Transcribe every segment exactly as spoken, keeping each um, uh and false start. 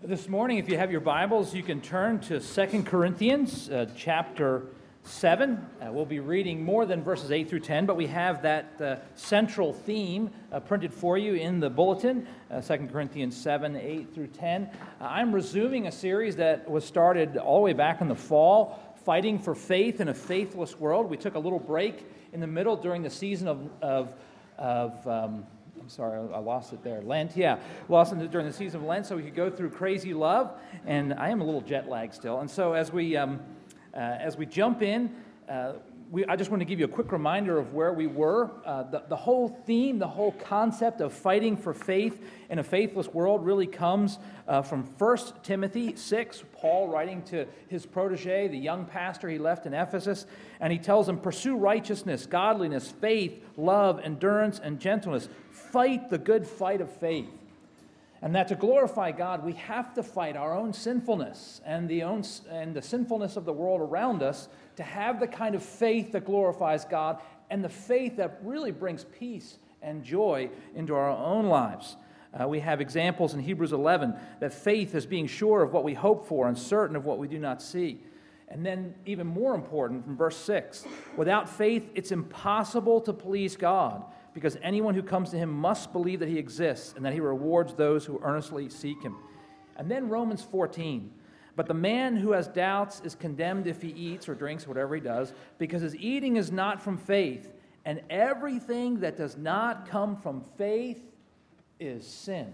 This morning, if you have your Bibles, you can turn to Second Corinthians uh, chapter seven. Uh, we'll be reading more than verses eight through ten, but we have that uh, central theme uh, printed for you in the bulletin, uh, Second Corinthians seven, eight through ten. Uh, I'm resuming a series that was started all the way back in the fall, Fighting for Faith in a Faithless World. We took a little break in the middle during the season of, of, of um, I'm sorry, I lost it there. Lent, yeah. Lost it during the season of Lent so we could go through Crazy Love, and I am a little jet lagged still. And so as we um, uh, as we jump in, uh, we, I just want to give you a quick reminder of where we were. Uh, the, the whole theme, the whole concept of fighting for faith in a faithless world really comes uh, from First Timothy six, Paul writing to his protege, the young pastor he left in Ephesus, and he tells him, pursue righteousness, godliness, faith, love, endurance, and gentleness. Fight the good fight of faith. And that to glorify God, we have to fight our own sinfulness and the own and the sinfulness of the world around us to have the kind of faith that glorifies God and the faith that really brings peace and joy into our own lives. Uh, we have examples in Hebrews eleven that faith is being sure of what we hope for and certain of what we do not see. And then even more important from verse six, without faith it's impossible to please God, because anyone who comes to him must believe that he exists and that he rewards those who earnestly seek him. And then Romans fourteen, but the man who has doubts is condemned if he eats or drinks, whatever he does, because his eating is not from faith, and everything that does not come from faith is sin.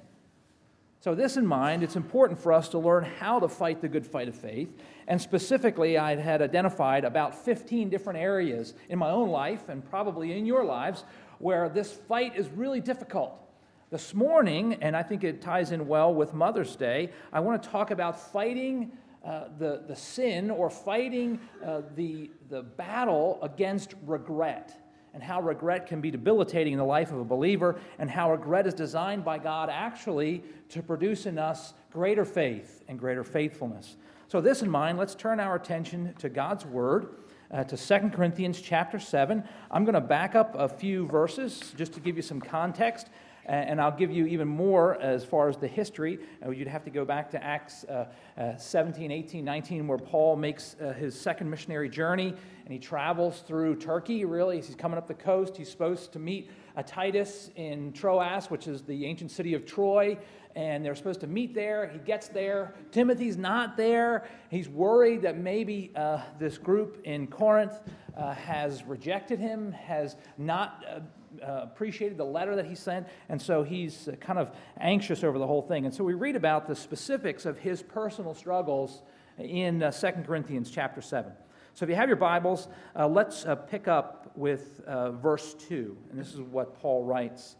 So this in mind, it's important for us to learn how to fight the good fight of faith. And specifically, I had identified about fifteen different areas in my own life and probably in your lives where this fight is really difficult. This morning, and I think it ties in well with Mother's Day, I want to talk about fighting uh, the, the sin or fighting uh, the, the battle against regret, and how regret can be debilitating in the life of a believer, and how regret is designed by God actually to produce in us greater faith and greater faithfulness. So this in mind, let's turn our attention to God's Word, uh, to Second Corinthians chapter seven. I'm going to back up a few verses just to give you some context, and I'll give you even more as far as the history. Uh, you'd have to go back to Acts uh, uh, seventeen, eighteen, nineteen, where Paul makes uh, his second missionary journey, and he travels through Turkey, really. He's coming up the coast. He's supposed to meet uh, Titus in Troas, which is the ancient city of Troy, and they're supposed to meet there. He gets there. Timothy's not there. He's worried that maybe uh, this group in Corinth uh, has rejected him, has not uh, uh, appreciated the letter that he sent, and so he's uh, kind of anxious over the whole thing. And so we read about the specifics of his personal struggles in uh, Second Corinthians chapter seven. So if you have your Bibles, uh, let's uh, pick up with uh, verse two, and this is what Paul writes.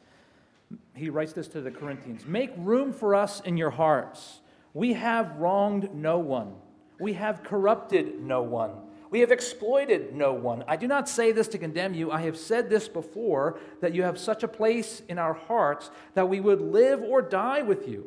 He writes this to the Corinthians. Make room for us in your hearts. We have wronged no one. We have corrupted no one. We have exploited no one. I do not say this to condemn you. I have said this before, that you have such a place in our hearts that we would live or die with you.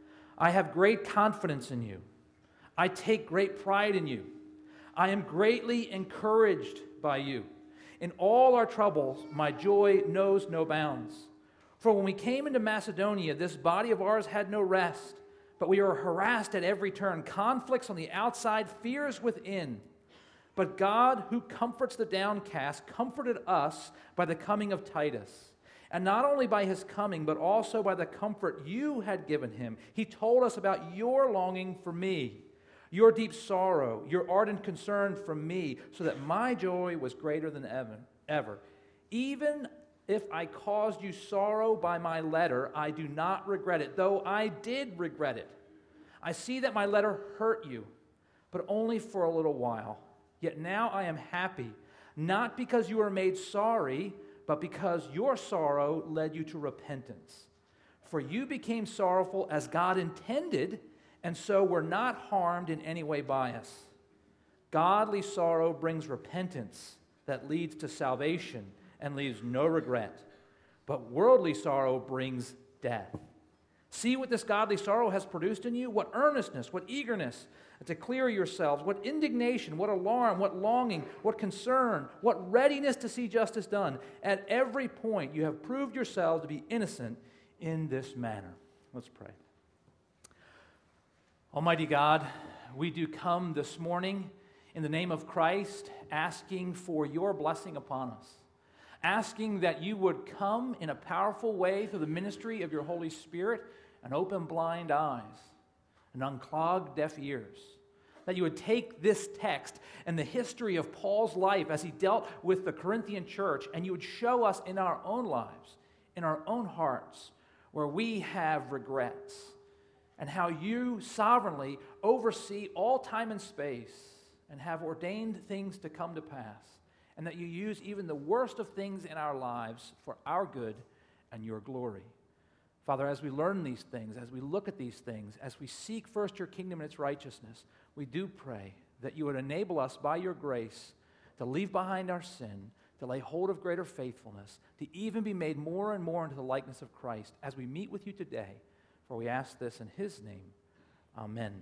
I have great confidence in you. I take great pride in you. I am greatly encouraged by you. In all our troubles, my joy knows no bounds. For when we came into Macedonia, this body of ours had no rest, but we were harassed at every turn, conflicts on the outside, fears within. But God, who comforts the downcast, comforted us by the coming of Titus. And not only by his coming, but also by the comfort you had given him. He told us about your longing for me, your deep sorrow, your ardent concern for me, so that my joy was greater than ever. ever. Even if I caused you sorrow by my letter, I do not regret it, though I did regret it. I see that my letter hurt you, but only for a little while. Yet now I am happy, not because you were made sorry, but because your sorrow led you to repentance. For you became sorrowful as God intended, and so were not harmed in any way by us. Godly sorrow brings repentance that leads to salvation and leaves no regret. But worldly sorrow brings death. See what this godly sorrow has produced in you? What earnestness, what eagerness to clear yourselves, what indignation, what alarm, what longing, what concern, what readiness to see justice done. At every point you have proved yourselves to be innocent in this manner. Let's pray. Almighty God, we do come this morning in the name of Christ, asking for your blessing upon us, asking that you would come in a powerful way through the ministry of your Holy Spirit and open blind eyes and unclog deaf ears, that you would take this text and the history of Paul's life as he dealt with the Corinthian church, and you would show us in our own lives, in our own hearts, where we have regrets, and how you sovereignly oversee all time and space and have ordained things to come to pass, and that you use even the worst of things in our lives for our good and your glory. Father, as we learn these things, as we look at these things, as we seek first your kingdom and its righteousness, we do pray that you would enable us by your grace to leave behind our sin, to lay hold of greater faithfulness, to even be made more and more into the likeness of Christ as we meet with you today. For we ask this in his name. Amen.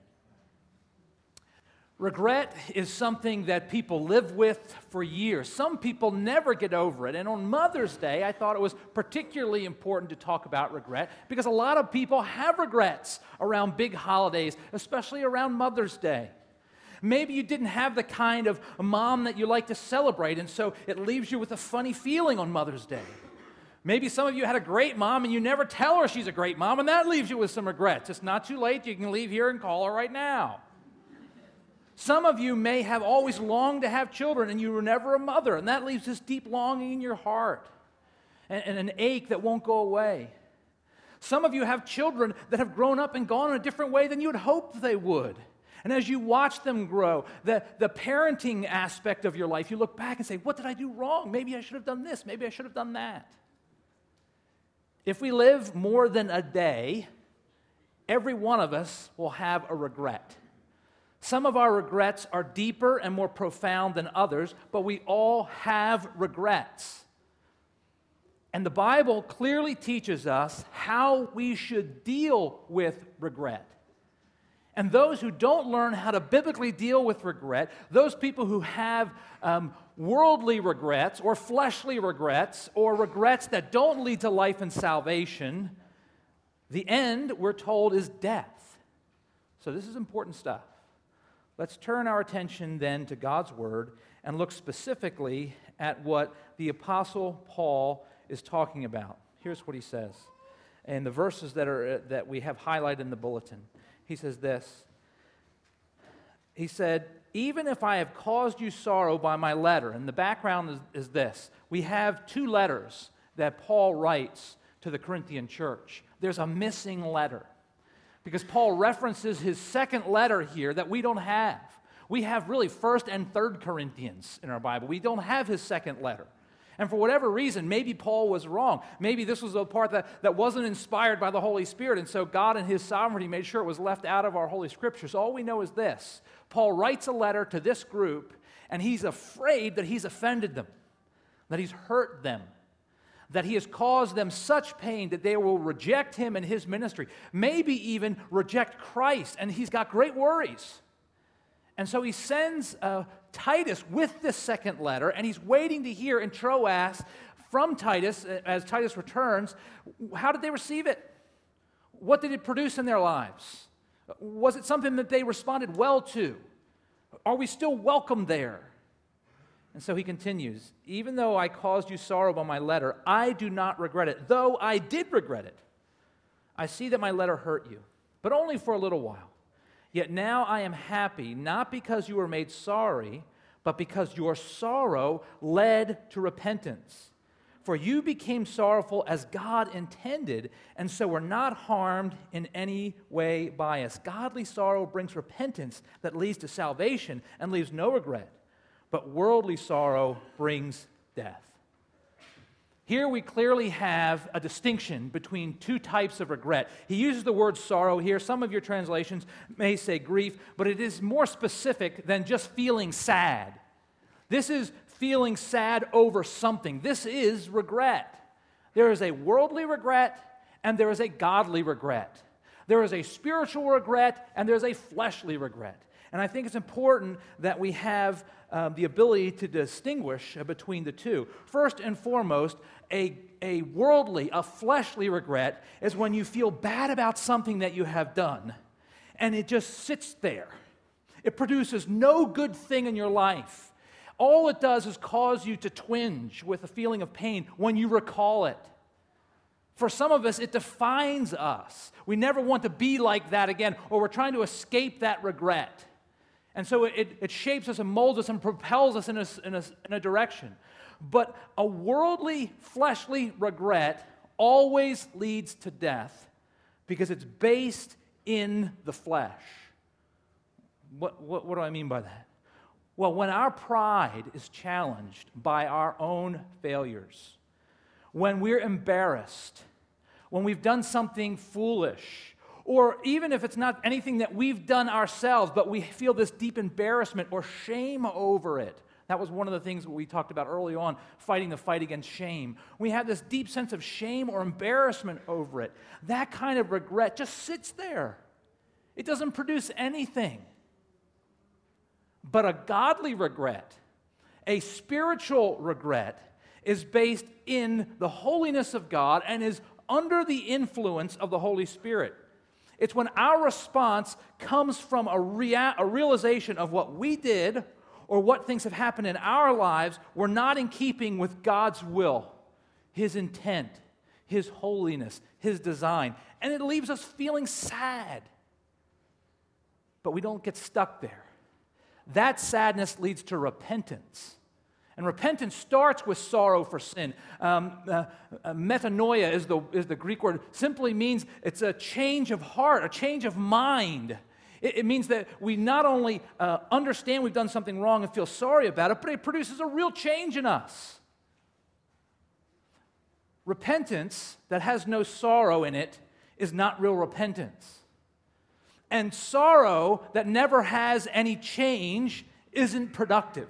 Regret is something that people live with for years. Some people never get over it. And on Mother's Day, I thought it was particularly important to talk about regret because a lot of people have regrets around big holidays, especially around Mother's Day. Maybe you didn't have the kind of mom that you like to celebrate, and so it leaves you with a funny feeling on Mother's Day. Maybe some of you had a great mom and you never tell her she's a great mom, and that leaves you with some regrets. It's not too late. You can leave here and call her right now. Some of you may have always longed to have children and you were never a mother, and that leaves this deep longing in your heart and, and an ache that won't go away. Some of you have children that have grown up and gone in a different way than you had hoped they would. And as you watch them grow, the, the parenting aspect of your life, you look back and say, what did I do wrong? Maybe I should have done this. Maybe I should have done that. If we live more than a day, every one of us will have a regret. Some of our regrets are deeper and more profound than others, but we all have regrets. And the Bible clearly teaches us how we should deal with regret. And those who don't learn how to biblically deal with regret, those people who have um, worldly regrets or fleshly regrets or regrets that don't lead to life and salvation, the end, we're told, is death. So this is important stuff. Let's turn our attention then to God's Word and look specifically at what the Apostle Paul is talking about. Here's what he says in the verses that are that we have highlighted in the bulletin. He says this. He said, even if I have caused you sorrow by my letter, and the background is, is this. We have two letters that Paul writes to the Corinthian church. There's a missing letter because Paul references his second letter here that we don't have. We have really First and Third Corinthians in our Bible. We don't have his second letter. And for whatever reason, maybe Paul was wrong. Maybe this was a part that, that wasn't inspired by the Holy Spirit, and so God in his sovereignty made sure it was left out of our Holy Scriptures. All we know is this. Paul writes a letter to this group, and he's afraid that he's offended them, that he's hurt them, that he has caused them such pain that they will reject him and his ministry, maybe even reject Christ, and he's got great worries. And so he sends uh, Titus with this second letter, and he's waiting to hear in Troas from Titus, as Titus returns, how did they receive it? What did it produce in their lives? Was it something that they responded well to? Are we still welcome there? And so he continues, even though I caused you sorrow by my letter, I do not regret it, though I did regret it. I see that my letter hurt you, but only for a little while. Yet now I am happy, not because you were made sorry, but because your sorrow led to repentance. For you became sorrowful as God intended, and so were not harmed in any way by us. Godly sorrow brings repentance that leads to salvation and leaves no regret, but worldly sorrow brings death. Here we clearly have a distinction between two types of regret. He uses the word sorrow here. Some of your translations may say grief, but it is more specific than just feeling sad. This is feeling sad over something. This is regret. There is a worldly regret and there is a godly regret. There is a spiritual regret and there's a fleshly regret. And I think it's important that we have um, the ability to distinguish uh, between the two. First and foremost, a, a worldly, a fleshly regret is when you feel bad about something that you have done. and it just sits there. It produces no good thing in your life. All it does is cause you to twinge with a feeling of pain when you recall it. For some of us, it defines us. We never want to be like that again, or we're trying to escape that regret. And so it, it shapes us and molds us and propels us in a, in, a, in a direction. But a worldly, fleshly regret always leads to death because it's based in the flesh. What, what, what do I mean by that? Well, when our pride is challenged by our own failures, when we're embarrassed, when we've done something foolish, or even if it's not anything that we've done ourselves, but we feel this deep embarrassment or shame over it. That was one of the things we talked about early on, fighting the fight against shame. We have this deep sense of shame or embarrassment over it. That kind of regret just sits there. It doesn't produce anything. But a godly regret, a spiritual regret, is based in the holiness of God and is under the influence of the Holy Spirit. It's when our response comes from a, rea- a realization of what we did or what things have happened in our lives were not in keeping with God's will, His intent, His holiness, His design. And it leaves us feeling sad. But we don't get stuck there. That sadness leads to repentance. And repentance starts with sorrow for sin. Um, uh, uh, metanoia is the, is the Greek word. Simply means it's a change of heart, a change of mind. It, it means that we not only uh, understand we've done something wrong and feel sorry about it, but it produces a real change in us. Repentance that has no sorrow in it is not real repentance. And sorrow that never has any change isn't productive.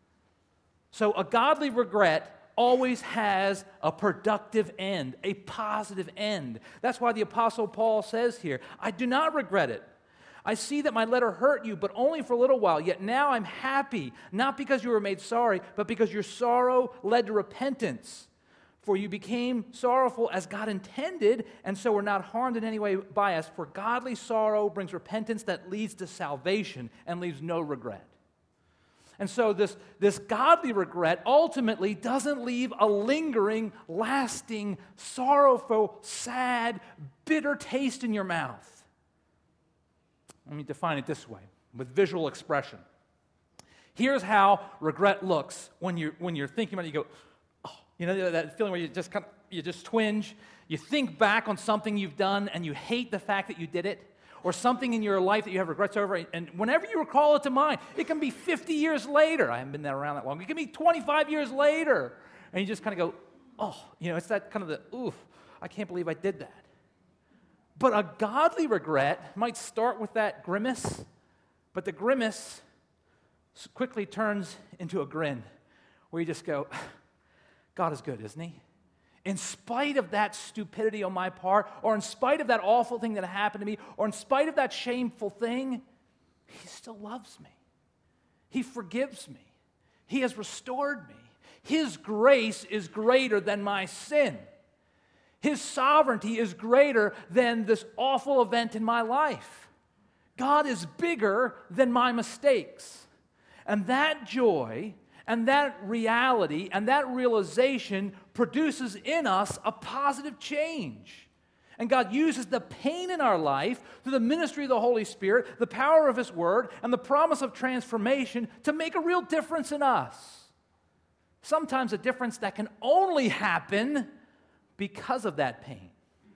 So a godly regret always has a productive end, a positive end. That's why the Apostle Paul says here, I do not regret it. I see that my letter hurt you, but only for a little while. Yet now I'm happy, not because you were made sorry, but because your sorrow led to repentance. For you became sorrowful as God intended, and so were not harmed in any way by us. For godly sorrow brings repentance that leads to salvation and leaves no regret. And so this, this godly regret ultimately doesn't leave a lingering, lasting, sorrowful, sad, bitter taste in your mouth. Let me define it this way, with visual expression. Here's how regret looks when you're, when you're thinking about it. You go, you know, that feeling where you just kind of, you just twinge. You think back on something you've done and you hate the fact that you did it, or something in your life that you have regrets over, and whenever you recall it to mind, it can be fifty years later. I haven't been there around that long. It can be twenty-five years later, and you just kind of go, oh, you know, it's that kind of the, oof, I can't believe I did that. But a godly regret might start with that grimace, but the grimace quickly turns into a grin, where you just go, God is good, isn't He? In spite of that stupidity on my part, or in spite of that awful thing that happened to me, or in spite of that shameful thing, He still loves me. He forgives me. He has restored me. His grace is greater than my sin. His sovereignty is greater than this awful event in my life. God is bigger than my mistakes. And that joy and that reality and that realization produces in us a positive change. And God uses the pain in our life through the ministry of the Holy Spirit, the power of His Word, and the promise of transformation to make a real difference in us. Sometimes a difference that can only happen because of that pain.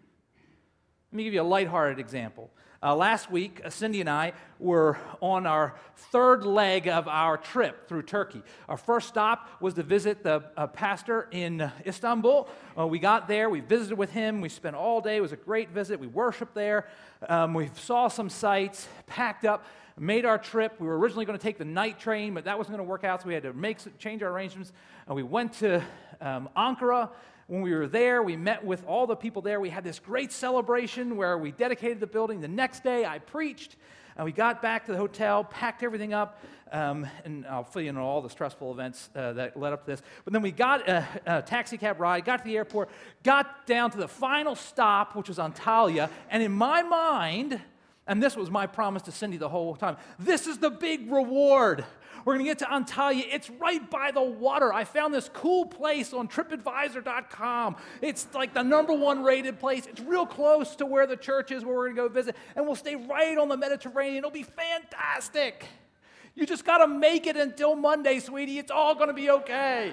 Let me give you a lighthearted example. Uh, last week, uh, Cindy and I were on our third leg of our trip through Turkey. Our first stop was to visit the uh, pastor in uh, Istanbul. Uh, we got there, we visited with him, we spent all day. It was a great visit. We worshiped there. Um, we saw some sights, packed up, made our trip. We were originally going to take the night train, but that wasn't going to work out, so we had to make change our arrangements. And we went to um, Ankara. When we were there, we met with all the people there. We had this great celebration where we dedicated the building. The next day, I preached, and we got back to the hotel, packed everything up, um, and I'll fill you in on all the stressful events uh, that led up to this. But then we got a, a taxi cab ride, got to the airport, got down to the final stop, which was Antalya, and in my mind, And this was my promise to Cindy the whole time. This is the big reward. We're going to get to Antalya. It's right by the water. I found this cool place on trip advisor dot com. It's like the number one rated place. It's real close to where the church is where we're going to go visit. And we'll stay right on the Mediterranean. It'll be fantastic. You just got to make it until Monday, sweetie. It's all going to be okay.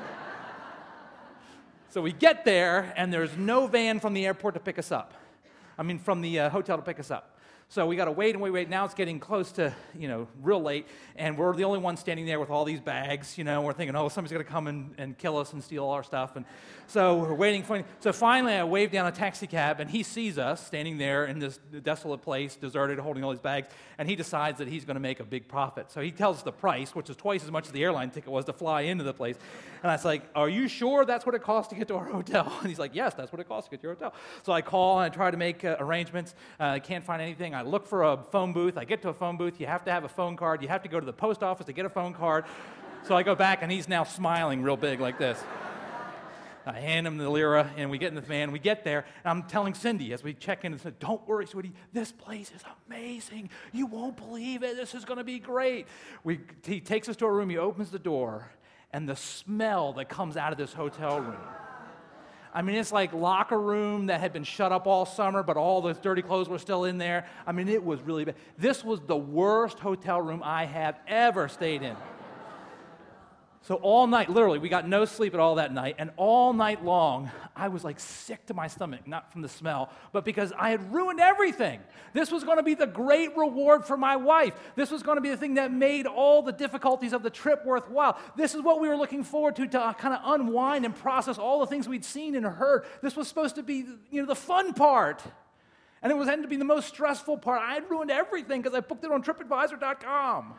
So we get there, and there's no van from the airport to pick us up. I mean, from the uh, hotel to pick us up. So we got to wait and wait, wait. Now it's getting close to, you know, real late, and we're the only ones standing there with all these bags, you know. We're thinking, oh, somebody's going to come and, and kill us and steal all our stuff. And so we're waiting for him. So finally I wave down a taxi cab, and he sees us standing there in this desolate place, deserted, holding all these bags, and he decides that he's going to make a big profit. So he tells us the price, which is twice as much as the airline ticket was to fly into the place. And I was like, are you sure that's what it costs to get to our hotel? And he's like, yes, that's what it costs to get to your hotel. So I call, and I try to make uh, arrangements. Uh, I can't find anything. I look for a phone booth. I get to a phone booth. You have to have a phone card. You have to go to the post office to get a phone card. So I go back, and he's now smiling real big like this. I hand him the lira, and we get in the van. We get there, and I'm telling Cindy as we check in, and said, don't worry, sweetie, this place is amazing. You won't believe it. This is going to be great. We, he takes us to a room. He opens the door, and the smell that comes out of this hotel room. I mean, it's like locker room that had been shut up all summer, but all those dirty clothes were still in there. I mean, it was really bad. This was the worst hotel room I have ever stayed in. So all night, literally, we got no sleep at all that night, and all night long, I was like sick to my stomach, not from the smell, but because I had ruined everything. This was going to be the great reward for my wife. This was going to be the thing that made all the difficulties of the trip worthwhile. This is what we were looking forward to, to kind of unwind and process all the things we'd seen and heard. This was supposed to be, you know, the fun part, and it was ended to be the most stressful part. I had ruined everything because I booked it on trip advisor dot com.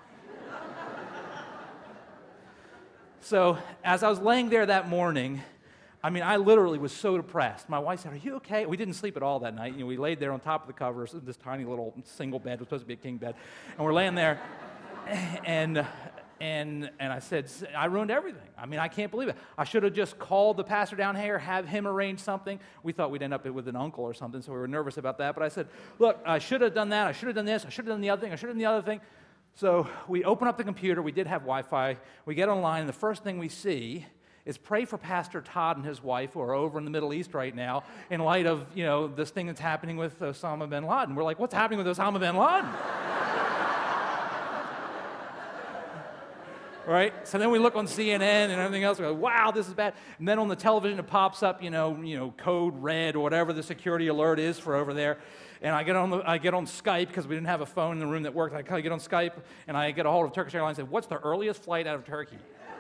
So as I was laying there that morning, I mean, I literally was so depressed. My wife said, are you okay? We didn't sleep at all that night. You know, we laid there on top of the covers, this tiny little single bed. It was supposed to be a king bed. And we're laying there, and, and, and I said, I ruined everything. I mean, I can't believe it. I should have just called the pastor down here, have him arrange something. We thought we'd end up with an uncle or something, so we were nervous about that. But I said, look, I should have done that. I should have done this. I should have done the other thing. I should have done the other thing. So we open up the computer. We did have Wi-Fi. We get online, and the first thing we see is pray for Pastor Todd and his wife, who are over in the Middle East right now, in light of, you know, this thing that's happening with Osama bin Laden. We're like, what's happening with Osama bin Laden? Right? So then we look on C N N and everything else. We go, wow, this is bad. And then on the television, it pops up, you know, you know, code red or whatever the security alert is for over there. And I get on the, I get on Skype because we didn't have a phone in the room that worked. I kind of get on Skype, and I get a hold of Turkish Airlines and say, what's the earliest flight out of Turkey?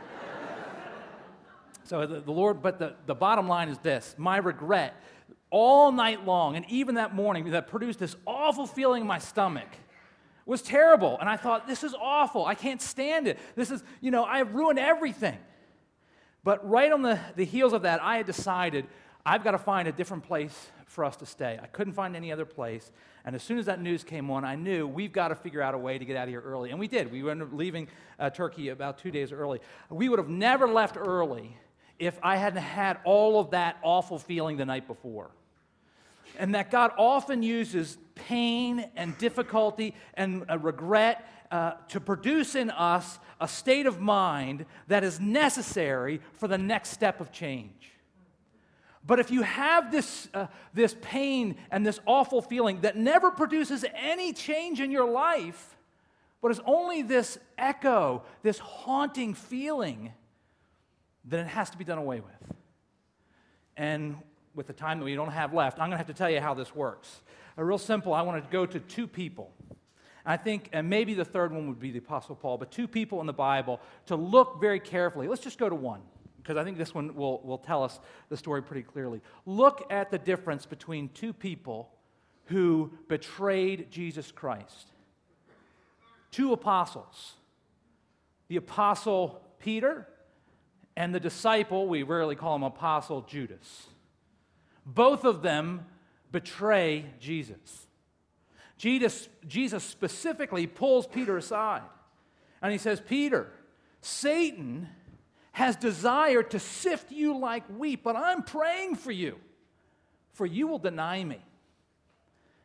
So the, the Lord, but the, the bottom line is this. My regret all night long, and even that morning, that produced this awful feeling in my stomach, was terrible. And I thought, this is awful. I can't stand it. This is, you know, I have ruined everything. But right on the, the heels of that, I had decided I've got to find a different place for us to stay. I couldn't find any other place. And as soon as that news came on, I knew we've got to figure out a way to get out of here early. And we did. We ended up leaving uh, Turkey about two days early. We would have never left early if I hadn't had all of that awful feeling the night before. And that God often uses pain and difficulty and uh, regret uh, to produce in us a state of mind that is necessary for the next step of change. But if you have this, uh, this pain and this awful feeling that never produces any change in your life, but is only this echo, this haunting feeling, then it has to be done away with. And with the time that we don't have left, I'm going to have to tell you how this works. A real simple, I want to go to two people. I think, and maybe the third one would be the Apostle Paul, but two people in the Bible to look very carefully. Let's just go to one, because I think this one will, will tell us the story pretty clearly. Look at the difference between two people who betrayed Jesus Christ. Two apostles. The apostle Peter and the disciple, we rarely call him apostle, Judas. Both of them betray Jesus. Jesus. Jesus specifically pulls Peter aside, and he says, Peter, Satan has desired to sift you like wheat, but I'm praying for you, for you will deny me.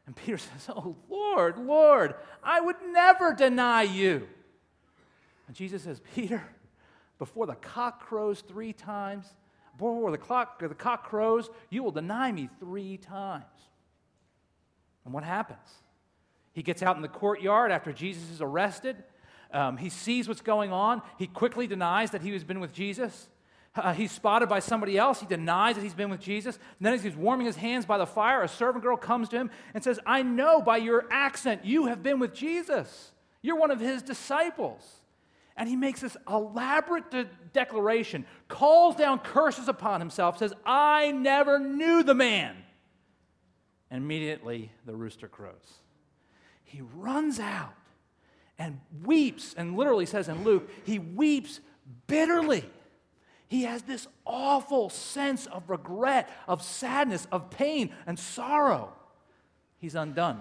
And Peter says, oh, Lord, Lord, I would never deny you. And Jesus says, Peter, before the cock crows three times, before the cock, the cock crows, you will deny me three times. And what happens? He gets out in the courtyard after Jesus is arrested. Um, he sees what's going on. He quickly denies that he has been with Jesus. Uh, he's spotted by somebody else. He denies that he's been with Jesus. And then as he's warming his hands by the fire, a servant girl comes to him and says, I know by your accent you have been with Jesus. You're one of his disciples. And he makes this elaborate de- declaration, calls down curses upon himself, says, I never knew the man. And immediately the rooster crows. He runs out and weeps, and literally says in Luke, he weeps bitterly. He has this awful sense of regret, of sadness, of pain and sorrow. He's undone.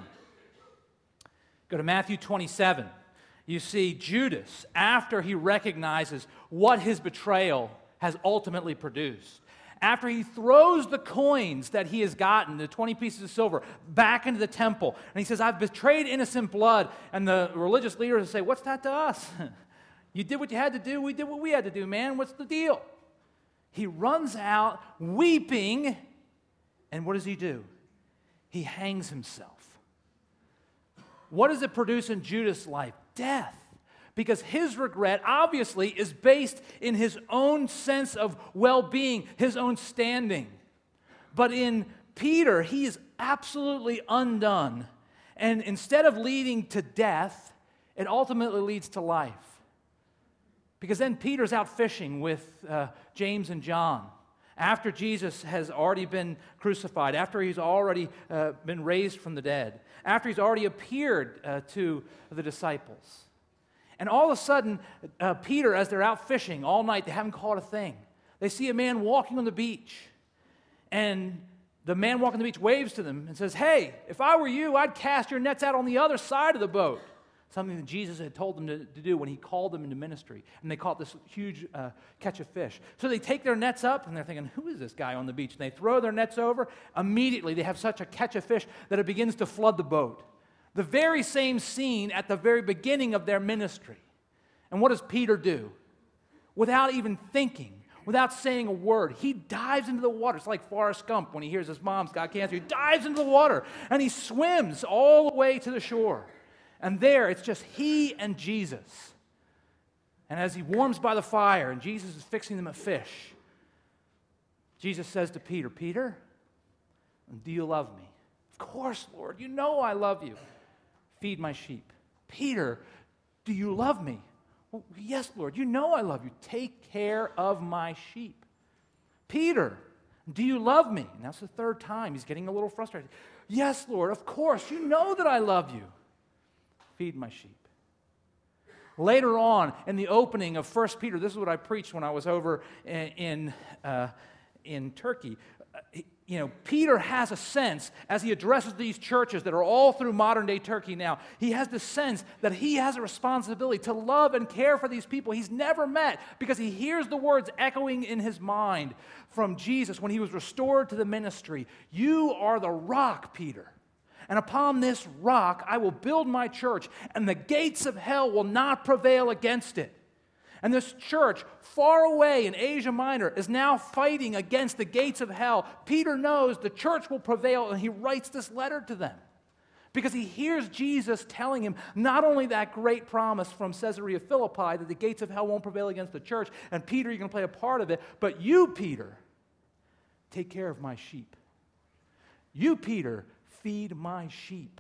Go to Matthew twenty-seven. You see Judas, after he recognizes what his betrayal has ultimately produced, after he throws the coins that he has gotten, the twenty pieces of silver, back into the temple, and he says, I've betrayed innocent blood, and the religious leaders say, what's that to us? You did what you had to do, we did what we had to do, man, what's the deal? He runs out weeping, and what does he do? He hangs himself. What does it produce in Judas' life? Death. Because his regret, obviously, is based in his own sense of well-being, his own standing. But in Peter, he is absolutely undone. And instead of leading to death, it ultimately leads to life. Because then Peter's out fishing with uh, James and John. After Jesus has already been crucified, after he's already uh, been raised from the dead, after he's already appeared uh, to the disciples. And all of a sudden, uh, Peter, as they're out fishing all night, they haven't caught a thing. They see a man walking on the beach. And the man walking on the beach waves to them and says, hey, if I were you, I'd cast your nets out on the other side of the boat. Something that Jesus had told them to, to do when he called them into ministry. And they caught this huge uh, catch of fish. So they take their nets up, and they're thinking, who is this guy on the beach? And they throw their nets over. Immediately, they have such a catch of fish that it begins to flood the boat. The very same scene at the very beginning of their ministry. And what does Peter do? Without even thinking, without saying a word, he dives into the water. It's like Forrest Gump when he hears his mom's got cancer. He dives into the water, and he swims all the way to the shore. And there, it's just he and Jesus. And as he warms by the fire, and Jesus is fixing them a fish, Jesus says to Peter, Peter, do you love me? Of course, Lord, you know I love you. Feed my sheep. Peter, do you love me? Well, yes, Lord, you know I love you. Take care of my sheep. Peter, do you love me? And that's the third time. He's getting a little frustrated. Yes, Lord, of course, you know that I love you. Feed my sheep. Later on, in the opening of First Peter, this is what I preached when I was over in, in, uh, in Turkey. Uh, you know, Peter has a sense, as he addresses these churches that are all through modern-day Turkey now, he has the sense that he has a responsibility to love and care for these people he's never met, because he hears the words echoing in his mind from Jesus when he was restored to the ministry. You are the rock, Peter. And upon this rock I will build my church, and the gates of hell will not prevail against it. And this church, far away in Asia Minor, is now fighting against the gates of hell. Peter knows the church will prevail, and he writes this letter to them. Because he hears Jesus telling him not only that great promise from Caesarea Philippi that the gates of hell won't prevail against the church, and Peter, you're going to play a part of it, but you, Peter, take care of my sheep. You, Peter, feed my sheep.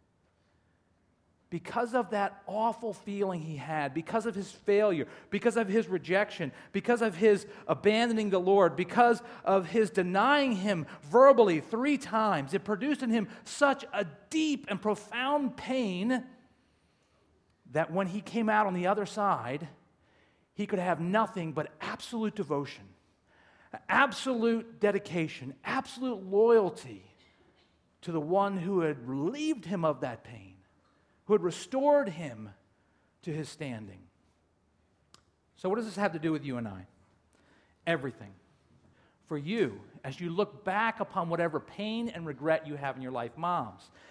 Because of that awful feeling he had, because of his failure, because of his rejection, because of his abandoning the Lord, because of his denying him verbally three times, it produced in him such a deep and profound pain that when he came out on the other side, he could have nothing but absolute devotion, absolute dedication, absolute loyalty to the one who had relieved him of that pain, who had restored him to his standing. So what does this have to do with you and I? Everything. For you, as you look back upon whatever pain and regret you have in your life, moms,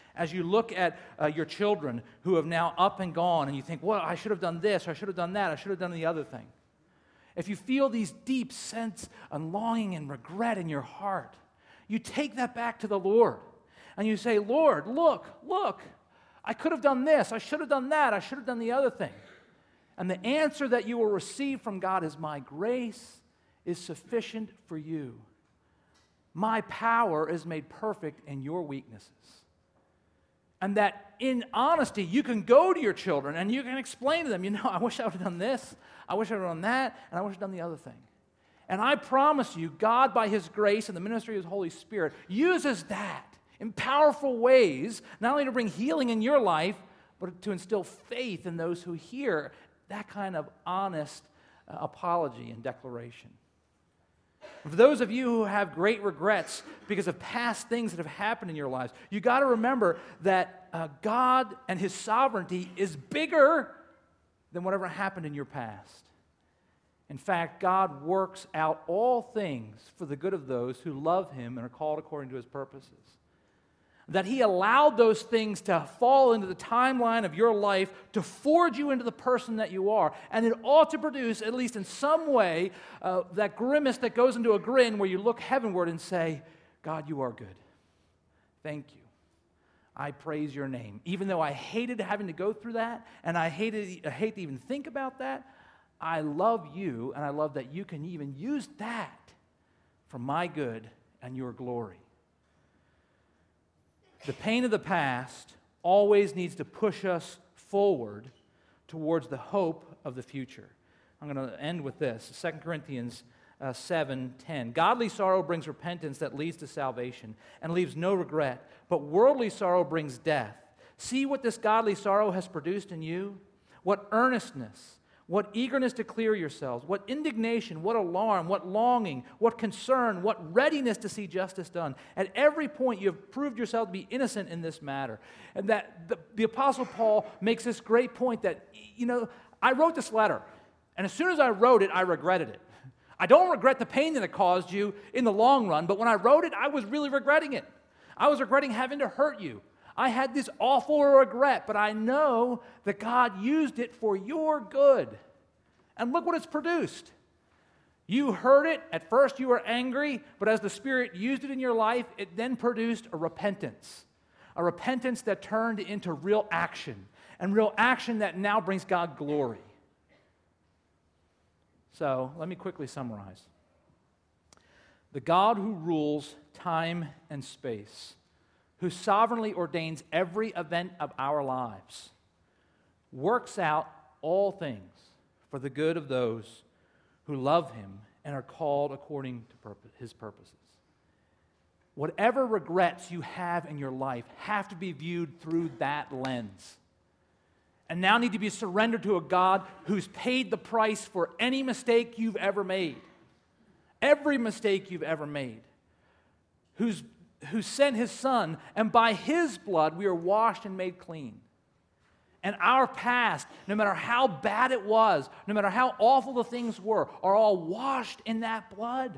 As you look at uh, your children who have now up and gone, and you think, well, I should have done this, or I should have done that, I should have done the other thing. If you feel these deep sense and longing and regret in your heart, you take that back to the Lord. And you say, Lord, look, look, I could have done this, I should have done that, I should have done the other thing. And the answer that you will receive from God is, my grace is sufficient for you. My power is made perfect in your weaknesses. And that in honesty, you can go to your children and you can explain to them, you know, I wish I would have done this, I wish I would have done that, and I wish I had done the other thing. And I promise you, God, by His grace and the ministry of His Holy Spirit, uses that in powerful ways, not only to bring healing in your life, but to instill faith in those who hear that kind of honest uh, apology and declaration. For those of you who have great regrets because of past things that have happened in your lives, you got to remember that uh, God and His sovereignty is bigger than whatever happened in your past. In fact, God works out all things for the good of those who love Him and are called according to His purposes. That He allowed those things to fall into the timeline of your life to forge you into the person that you are. And it ought to produce, at least in some way, uh, that grimace that goes into a grin where you look heavenward and say, God, you are good. Thank you. I praise your name. Even though I hated having to go through that, and I hated, I hate to even think about that, I love you, and I love that you can even use that for my good and your glory. The pain of the past always needs to push us forward towards the hope of the future. I'm going to end with this, Second Corinthians uh, seven ten. Godly sorrow brings repentance that leads to salvation and leaves no regret, but worldly sorrow brings death. See what this godly sorrow has produced in you? What earnestness, what eagerness to clear yourselves, what indignation, what alarm, what longing, what concern, what readiness to see justice done. At every point, you have proved yourself to be innocent in this matter. And that the, the Apostle Paul makes this great point that, you know, I wrote this letter, and as soon as I wrote it, I regretted it. I don't regret the pain that it caused you in the long run, but when I wrote it, I was really regretting it. I was regretting having to hurt you. I had this awful regret, but I know that God used it for your good. And look what it's produced. You heard it. At first you were angry, but as the Spirit used it in your life, it then produced a repentance. A repentance that turned into real action, and real action that now brings God glory. So, let me quickly summarize. The God who rules time and space, who sovereignly ordains every event of our lives, works out all things for the good of those who love Him and are called according to purpose, His purposes. Whatever regrets you have in your life have to be viewed through that lens, and now need to be surrendered to a God who's paid the price for any mistake you've ever made, every mistake you've ever made, who's who sent His Son, and by His blood we are washed and made clean. And our past, no matter how bad it was, no matter how awful the things were, are all washed in that blood.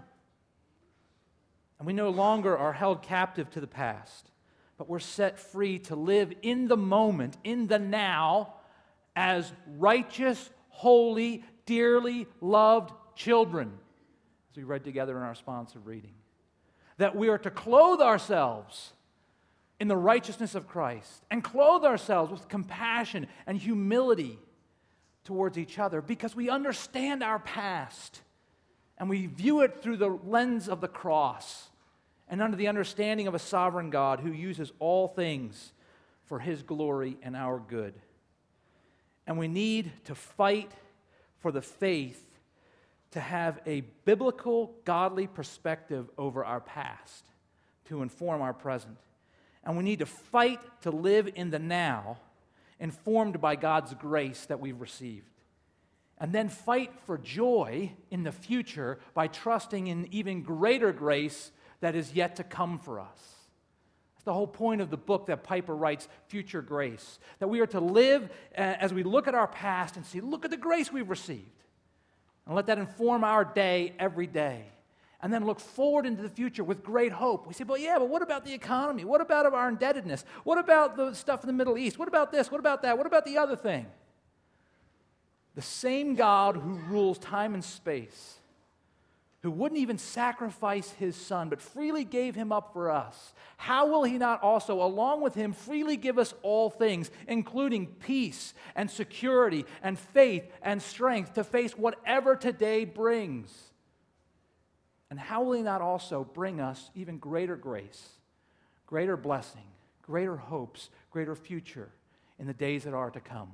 And we no longer are held captive to the past, but we're set free to live in the moment, in the now, as righteous, holy, dearly loved children, as we read together in our responsive reading. That we are to clothe ourselves in the righteousness of Christ and clothe ourselves with compassion and humility towards each other because we understand our past and we view it through the lens of the cross and under the understanding of a sovereign God who uses all things for His glory and our good. And we need to fight for the faith to have a biblical, godly perspective over our past to inform our present. And we need to fight to live in the now, informed by God's grace that we've received. And then fight for joy in the future by trusting in even greater grace that is yet to come for us. That's the whole point of the book that Piper writes, Future Grace. That we are to live uh, as we look at our past and see, look at the grace we've received. And let that inform our day every day. and then look forward into the future with great hope. We say, well, yeah, but what about the economy? What about our indebtedness? What about the stuff in the Middle East? What about this? What about that? What about the other thing? The same God who rules time and space, who wouldn't even sacrifice his son, but freely gave him up for us, how will he not also, along with him, freely give us all things, including peace and security and faith and strength to face whatever today brings? And how will he not also bring us even greater grace, greater blessing, greater hopes, greater future in the days that are to come?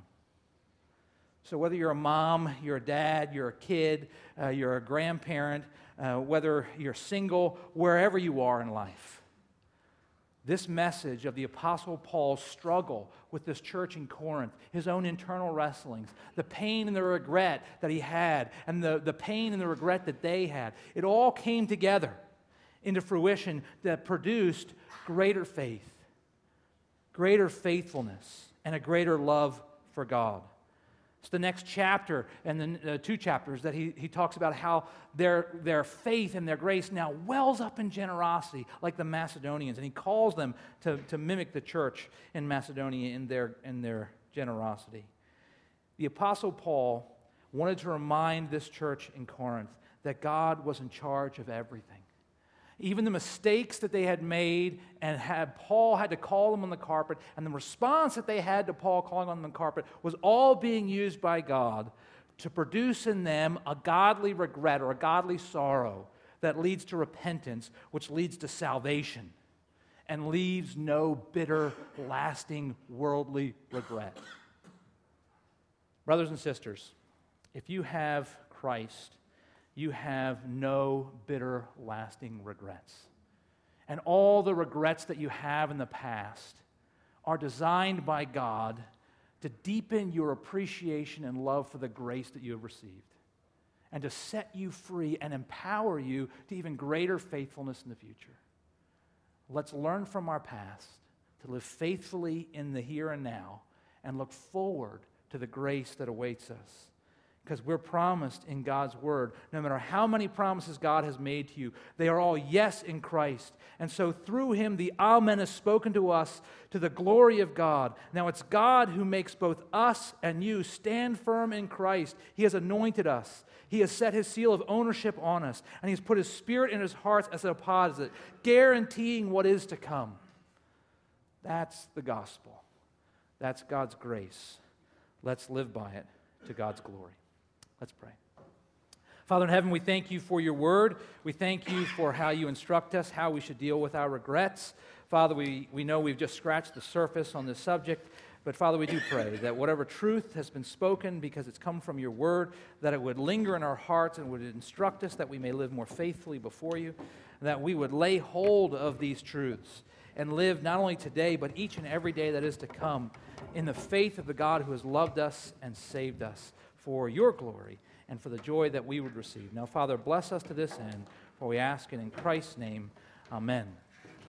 So whether you're a mom, you're a dad, you're a kid, uh, you're a grandparent, uh, whether you're single, wherever you are in life, this message of the Apostle Paul's struggle with this church in Corinth, his own internal wrestlings, the pain and the regret that he had, and the, the pain and the regret that they had, it all came together into fruition that produced greater faith, greater faithfulness, and a greater love for God. It's the next chapter and then uh, two chapters that he, he talks about how their, their faith and their grace now wells up in generosity like the Macedonians. And he calls them to, to mimic the church in Macedonia in their, in their generosity. The Apostle Paul wanted to remind this church in Corinth that God was in charge of everything. Even the mistakes that they had made and had Paul had to call them on the carpet, and the response that they had to Paul calling on them on the carpet was all being used by God to produce in them a godly regret or a godly sorrow that leads to repentance, which leads to salvation and leaves no bitter, lasting, worldly regret. Brothers and sisters, if you have Christ, you have no bitter, lasting regrets. And all the regrets that you have in the past are designed by God to deepen your appreciation and love for the grace that you have received, and to set you free and empower you to even greater faithfulness in the future. Let's learn from our past to live faithfully in the here and now and look forward to the grace that awaits us. Because we're promised in God's word, no matter how many promises God has made to you, they are all yes in Christ. And so through him, the Amen is spoken to us to the glory of God. Now it's God who makes both us and you stand firm in Christ. He has anointed us. He has set his seal of ownership on us. And he has put his spirit in his hearts as a deposit, guaranteeing what is to come. That's the gospel. That's God's grace. Let's live by it to God's glory. Let's pray. Father in heaven, we thank you for your word. We thank you for how you instruct us, how we should deal with our regrets. Father, we, we know we've just scratched the surface on this subject, but Father, we do pray that whatever truth has been spoken because it's come from your word, that it would linger in our hearts and would instruct us that we may live more faithfully before you, that we would lay hold of these truths and live not only today, but each and every day that is to come in the faith of the God who has loved us and saved us for your glory and for the joy that we would receive. Now, Father, bless us to this end, for we ask it in Christ's name. Amen.